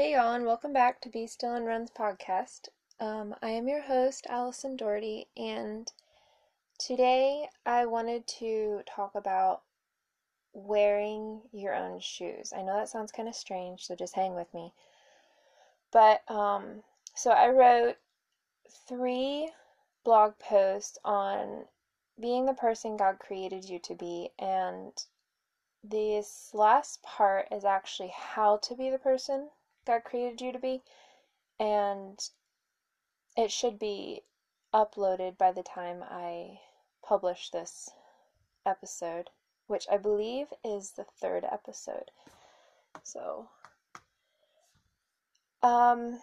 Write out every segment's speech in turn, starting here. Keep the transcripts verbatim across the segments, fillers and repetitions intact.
Hey y'all, and welcome back to Be Still and Run's podcast. Um, I am your host, Allison Doherty, and today I wanted to talk about wearing your own shoes. I know that sounds kind of strange, so just hang with me. But, um, so I wrote three blog posts on being the person God created you to be, and this last part is actually how to be the person God created you to be, and it should be uploaded by the time I publish this episode, which I believe is the third episode. So, um,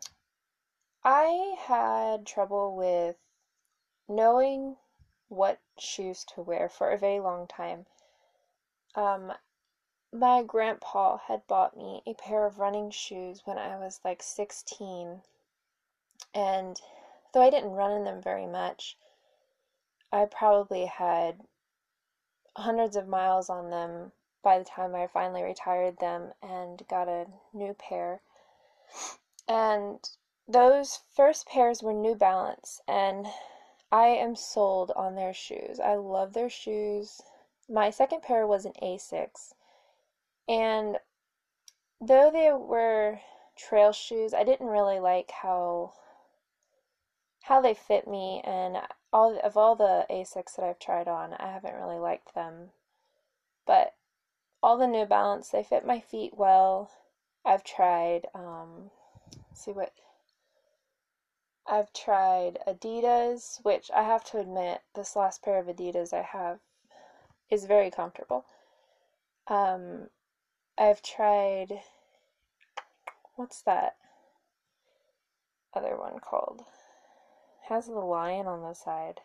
I had trouble with knowing what shoes to wear for a very long time. Um, my grandpa had bought me a pair of running shoes when I was like sixteen, and though I didn't run in them very much, I probably had hundreds of miles on them by the time I finally retired them and got a new pair. And those first pairs were New Balance, and I am sold on their shoes. I love their shoes. My second pair was an Asics, and though they were trail shoes, I didn't really like how how they fit me, and all of all the Asics that I've tried on, I haven't really liked them. But all the New Balance, they fit my feet well. I've tried, um, let's see what, I've tried Adidas, which I have to admit, this last pair of Adidas I have is very comfortable. Um, I've tried, what's that other one called? It has the lion on the side.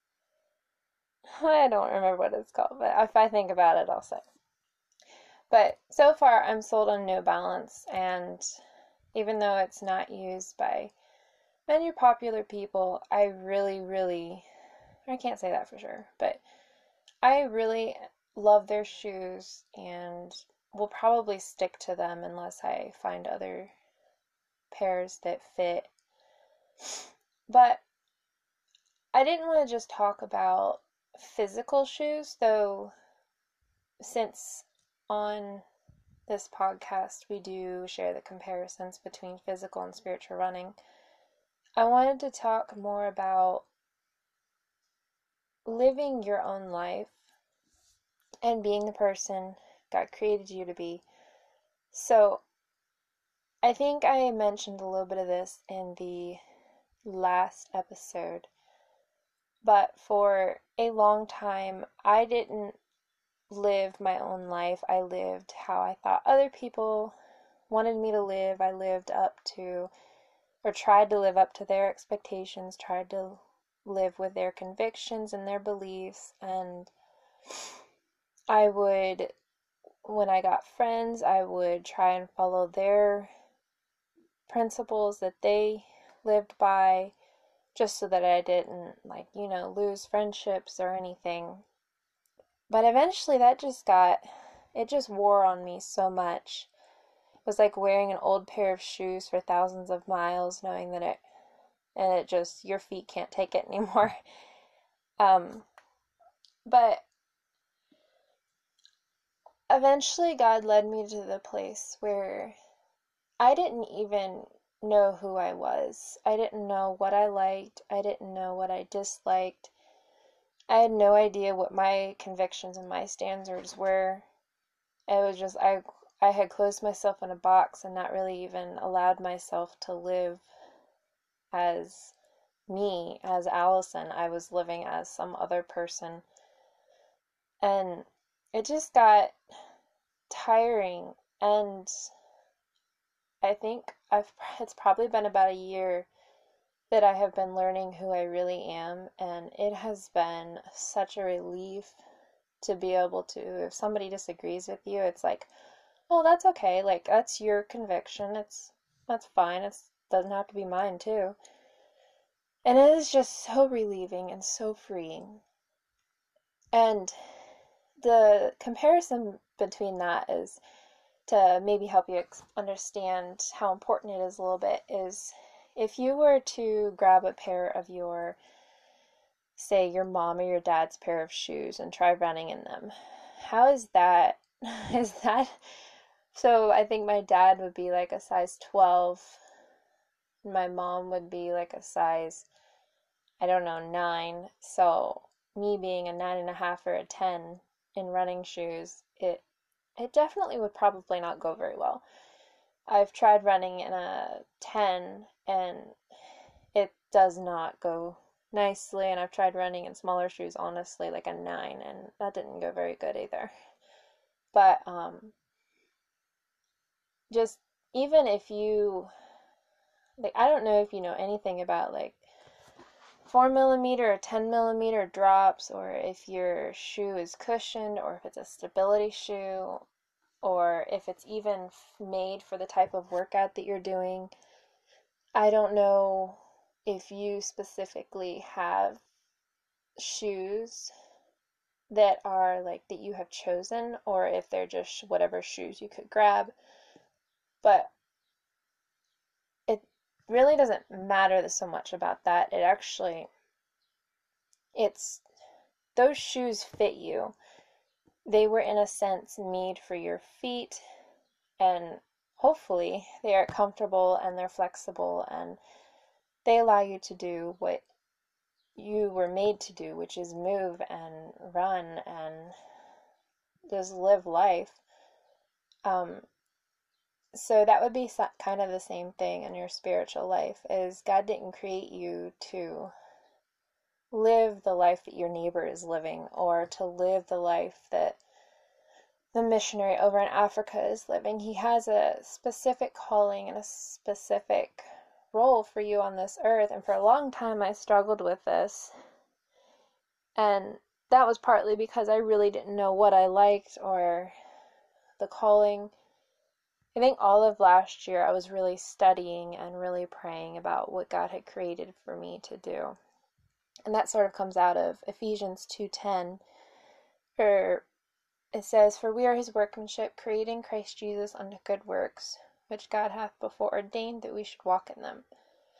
I don't remember what it's called, but if I think about it, I'll say. But so far, I'm sold on New Balance, and even though it's not used by many popular people, I really, really, I can't say that for sure, but I really love their shoes and will probably stick to them unless I find other pairs that fit. But I didn't want to just talk about physical shoes, though, since on this podcast we do share the comparisons between physical and spiritual running. I wanted to talk more about living your own life and being the person God created you to be. So, I think I mentioned a little bit of this in the last episode, but for a long time, I didn't live my own life. I lived how I thought other people wanted me to live. I lived up to, or tried to live up to their expectations, tried to live with their convictions and their beliefs, and I would, when I got friends, I would try and follow their principles that they lived by, just so that I didn't, like, you know, lose friendships or anything. But eventually that just got, it just wore on me so much. It was like wearing an old pair of shoes for thousands of miles, knowing that it, and it just, your feet can't take it anymore. Um, but eventually God led me to the place where I didn't even know who I was. I didn't know what I liked. I didn't know what I disliked. I had no idea what my convictions and my standards were. It was just, I, I had closed myself in a box and not really even allowed myself to live as me, as Allison. I was living as some other person. And it just got tiring, and I think I've it's probably been about a year that I have been learning who I really am, and it has been such a relief to be able to, if somebody disagrees with you, it's like, oh, that's okay, like, that's your conviction, it's, that's fine, it doesn't have to be mine too. And it is just so relieving and so freeing. And the comparison between that is, to maybe help you ex- understand how important it is a little bit is if you were to grab a pair of your, say, your mom or your dad's pair of shoes and try running in them, how is that? Is that so? I think my dad would be like a size twelve, and my mom would be like a size, I don't know, nine. So me being a nine and a half or a ten in running shoes, it it definitely would probably not go very well. I've tried running in a ten and it does not go nicely, and I've tried running in smaller shoes, honestly, like a nine, and that didn't go very good either. But um just even if you like, I don't know if you know anything about like four millimeter or ten millimeter drops, or if your shoe is cushioned, or if it's a stability shoe, or if it's even made for the type of workout that you're doing. I don't know if you specifically have shoes that are like that you have chosen, or if they're just whatever shoes you could grab. But it really doesn't matter so much about that. It actually, it's, those shoes fit you. They were, in a sense, made for your feet, and hopefully they are comfortable and they're flexible and they allow you to do what you were made to do, which is move and run and just live life. Um, so that would be kind of the same thing in your spiritual life, is God didn't create you to live the life that your neighbor is living, or to live the life that the missionary over in Africa is living. He has a specific calling and a specific role for you on this earth. And for a long time I struggled with this, and that was partly because I really didn't know what I liked or the calling. I think all of last year I was really studying and really praying about what God had created for me to do. And that sort of comes out of Ephesians two ten, where it says, "For we are his workmanship, created in Christ Jesus unto good works, which God hath before ordained that we should walk in them."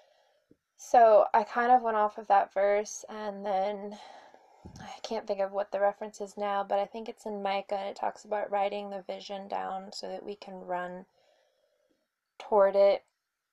So I kind of went off of that verse, and then I can't think of what the reference is now, but I think it's in Micah, and it talks about writing the vision down so that we can run toward it.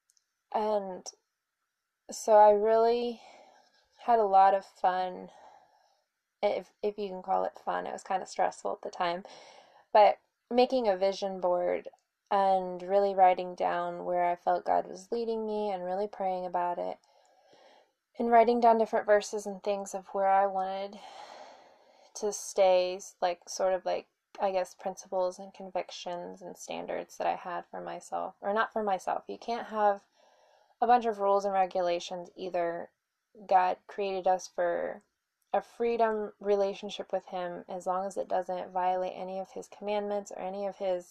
And so I really had a lot of fun, if if you can call it fun. It was kind of stressful at the time, but making a vision board and really writing down where I felt God was leading me and really praying about it, and writing down different verses and things of where I wanted to stay, like sort of like, I guess, principles and convictions and standards that I had for myself, or not for myself. You can't have a bunch of rules and regulations either. God created us for a freedom relationship with him, as long as it doesn't violate any of his commandments or any of his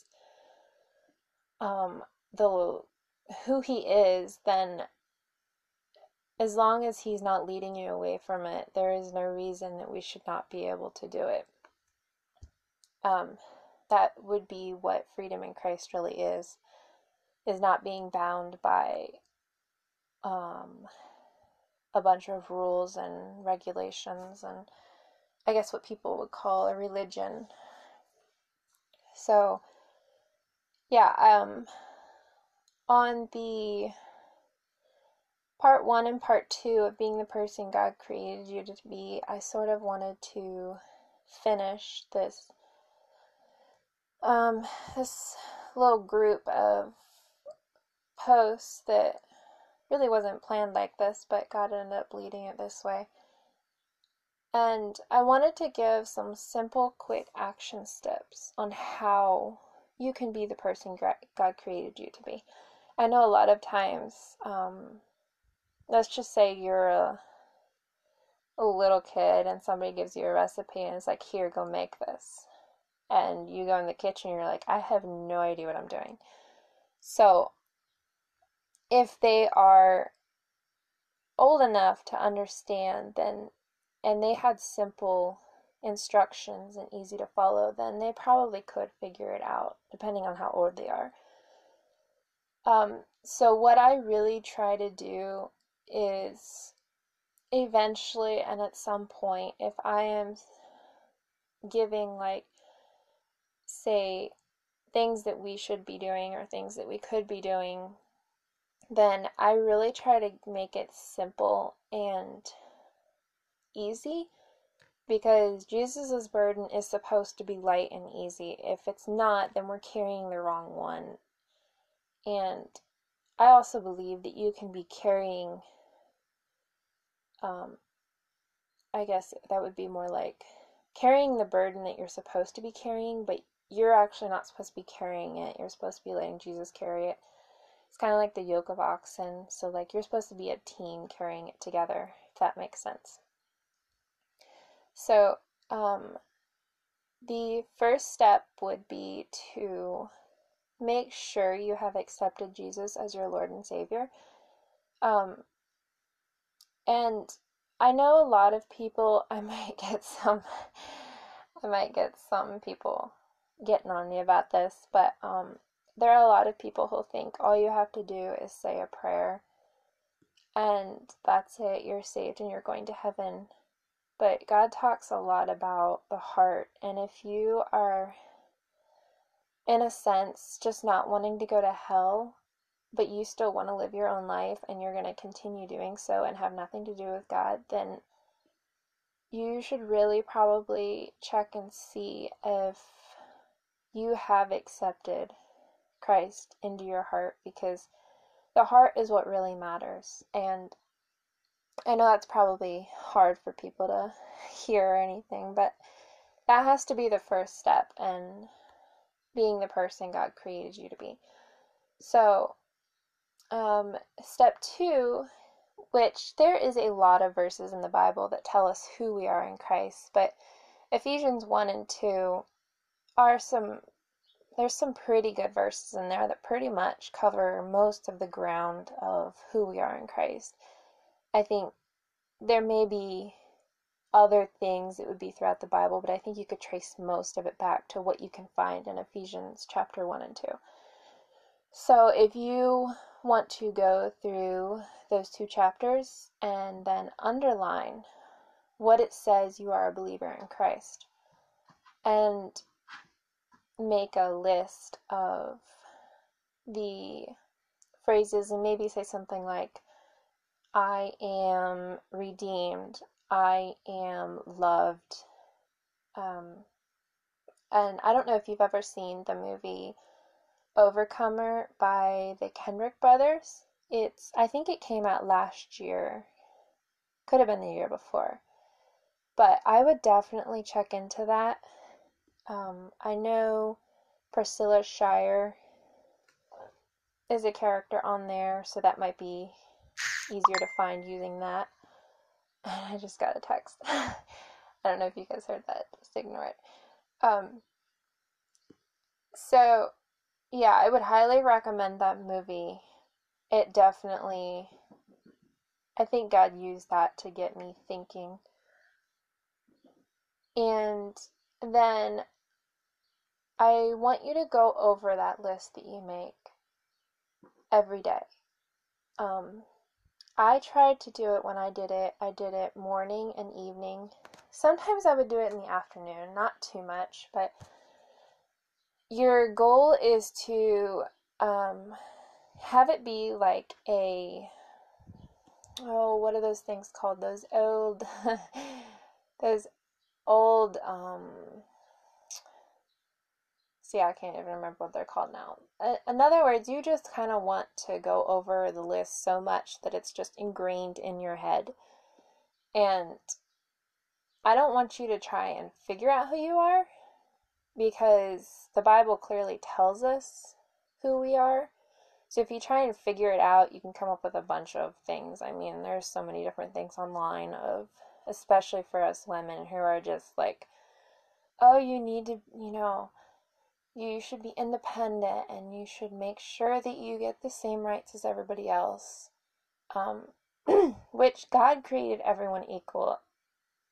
um the who he is. Then as long as he's not leading you away from it, there is no reason that we should not be able to do it. Um, that would be what freedom in Christ really is, is not being bound by um, a bunch of rules and regulations and, I guess, what people would call a religion. So, yeah, um, on the part one and part two of being the person God created you to be, I sort of wanted to finish this um, this little group of posts that really wasn't planned like this, but God ended up leading it this way. And I wanted to give some simple, quick action steps on how you can be the person God created you to be. I know a lot of times, um, let's just say you're a, a little kid and somebody gives you a recipe and it's like, here, go make this. And you go in the kitchen and you're like, I have no idea what I'm doing. So if they are old enough to understand, then, and they had simple instructions and easy to follow, then they probably could figure it out, depending on how old they are. Um, so what I really try to do is eventually and at some point, if I am giving, like, say, things that we should be doing or things that we could be doing, then I really try to make it simple and easy, because Jesus' burden is supposed to be light and easy. If it's not, then we're carrying the wrong one. And I also believe that you can be carrying, um, I guess that would be more like carrying the burden that you're supposed to be carrying, but you're actually not supposed to be carrying it. You're supposed to be letting Jesus carry it. It's kind of like the yoke of oxen. So, like, you're supposed to be a team carrying it together, if that makes sense. So, um, the first step would be to make sure you have accepted Jesus as your Lord and Savior. Um, and I know a lot of people, I might get some, I might get some people getting on me about this, but um, there are a lot of people who think all you have to do is say a prayer and that's it, you're saved and you're going to heaven. But God talks a lot about the heart, and if you are, in a sense, just not wanting to go to hell, but you still want to live your own life and you're going to continue doing so and have nothing to do with God, then you should really probably check and see if you have accepted Christ into your heart, because the heart is what really matters. And I know that's probably hard for people to hear or anything, but that has to be the first step in being the person God created you to be. So, um, step two, which there is a lot of verses in the Bible that tell us who we are in Christ, but Ephesians one and two are some, there's some pretty good verses in there that pretty much cover most of the ground of who we are in Christ. I think there may be other things that would be throughout the Bible, but I think you could trace most of it back to what you can find in Ephesians chapter one and two. So if you want to go through those two chapters and then underline what it says you are a believer in Christ, and make a list of the phrases, and maybe say something like, I am redeemed, I am loved. Um, and I don't know if you've ever seen the movie Overcomer by the Kendrick brothers. It's, I think it came out last year. Could have been the year before. But I would definitely check into that. Um, I know Priscilla Shirer is a character on there, so that might be easier to find using that. I just got a text. I don't know if you guys heard that. Just ignore it. Um, so, yeah, I would highly recommend that movie. It definitely, I think God used that to get me thinking. And then I want you to go over that list that you make every day. Um, I tried to do it when I did it. I did it morning and evening. Sometimes I would do it in the afternoon, not too much, but your goal is to um, have it be like a, oh, what are those things called? Those old, those old, um, see, I can't even remember what they're called now. In other words, you just kind of want to go over the list so much that it's just ingrained in your head. And I don't want you to try and figure out who you are, because the Bible clearly tells us who we are. So if you try and figure it out, you can come up with a bunch of things. I mean, there's so many different things online of, especially for us women who are just like, oh, you need to, you know, you should be independent and you should make sure that you get the same rights as everybody else. Um, which God created everyone equal.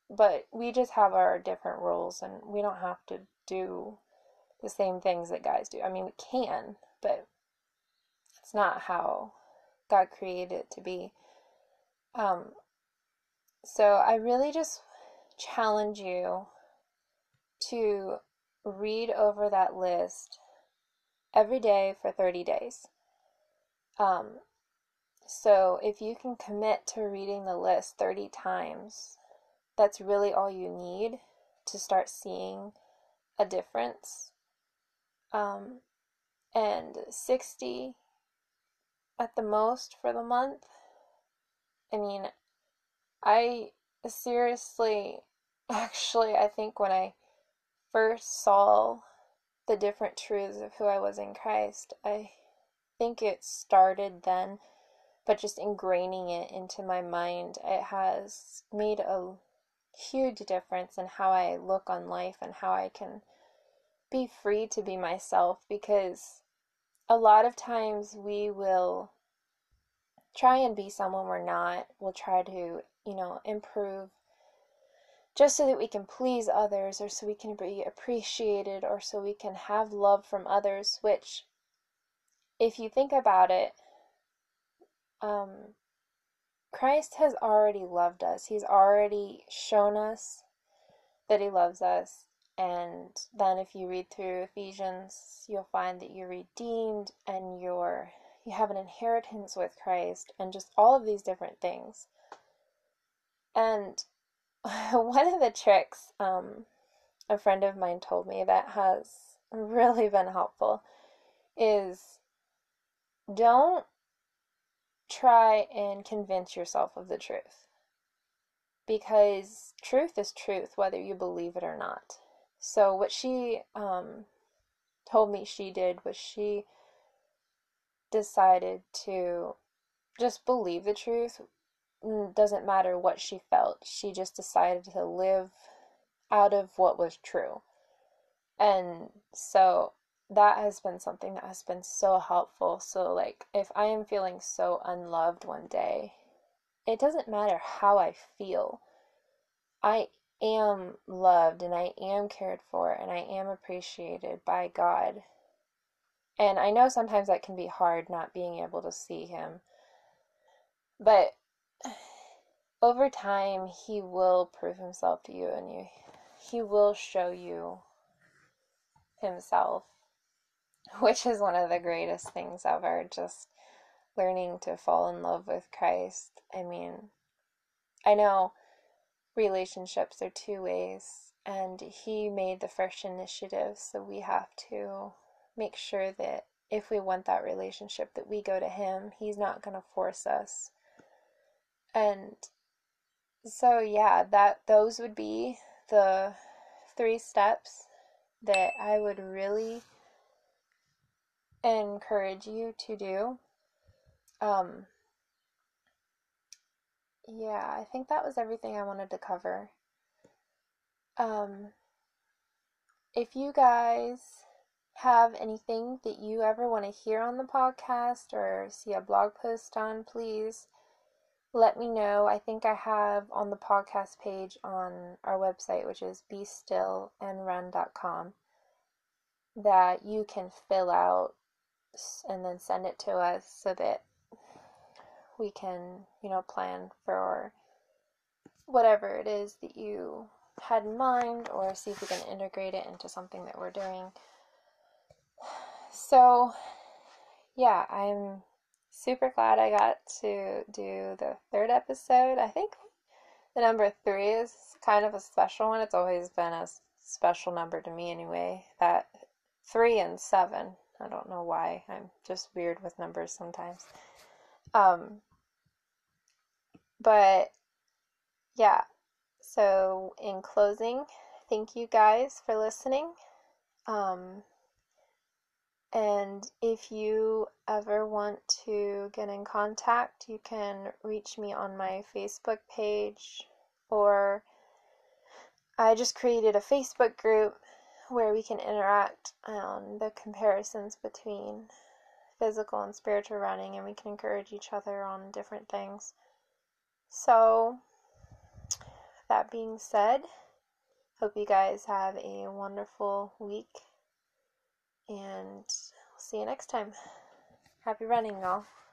but we just have our different rules, and we don't have to do the same things that guys do. I mean, we can, but it's not how God created it to be. Um, so I really just challenge you to read over that list every day for thirty days. Um, so if you can commit to reading the list thirty times, that's really all you need to start seeing a difference. Um, and sixty at the most for the month. I mean, I seriously, actually, I think when I first saw the different truths of who I was in Christ, I think it started then, but just ingraining it into my mind, it has made a huge difference in how I look on life and how I can be free to be myself, because a lot of times we will try and be someone we're not. We'll try to, you know, improve just so that we can please others, or so we can be appreciated, or so we can have love from others, which, if you think about it, um, Christ has already loved us. He's already shown us that he loves us. And then if you read through Ephesians, you'll find that you're redeemed and you're you have an inheritance with Christ, and just all of these different things. And one of the tricks um, a friend of mine told me that has really been helpful is, don't try and convince yourself of the truth, because truth is truth whether you believe it or not. So what she um, told me she did was she decided to just believe the truth. Doesn't matter what she felt. She just decided to live out of what was true. And so that has been something that has been so helpful. So like, if I am feeling so unloved one day, it doesn't matter how I feel. I am loved and I am cared for and I am appreciated by God. And I know sometimes that can be hard, not being able to see him. But over time, he will prove himself to you, and you, he will show you himself, which is one of the greatest things ever, just learning to fall in love with Christ. I mean, I know relationships are two ways, and he made the first initiative, so we have to make sure that if we want that relationship, that we go to him. He's not going to force us. And so yeah, that those would be the three steps that I would really encourage you to do. Um, yeah, I think that was everything I wanted to cover. Um, if you guys have anything that you ever want to hear on the podcast or see a blog post on, please let me know. I think I have on the podcast page on our website, which is be still and run dot com, that you can fill out and then send it to us so that we can, you know, plan for whatever it is that you had in mind, or see if we can integrate it into something that we're doing. So, yeah, I'm super glad I got to do the third episode. I think the number three is kind of a special one. It's always been a special number to me anyway. That three and seven. I don't know why. I'm just weird with numbers sometimes. Um, but yeah, so in closing, thank you guys for listening. Um, and if you ever want to get in contact, you can reach me on my Facebook page, or I just created a Facebook group where we can interact on the comparisons between physical and spiritual running, and we can encourage each other on different things. So, that being said, hope you guys have a wonderful week, and see you next time. Happy running, y'all.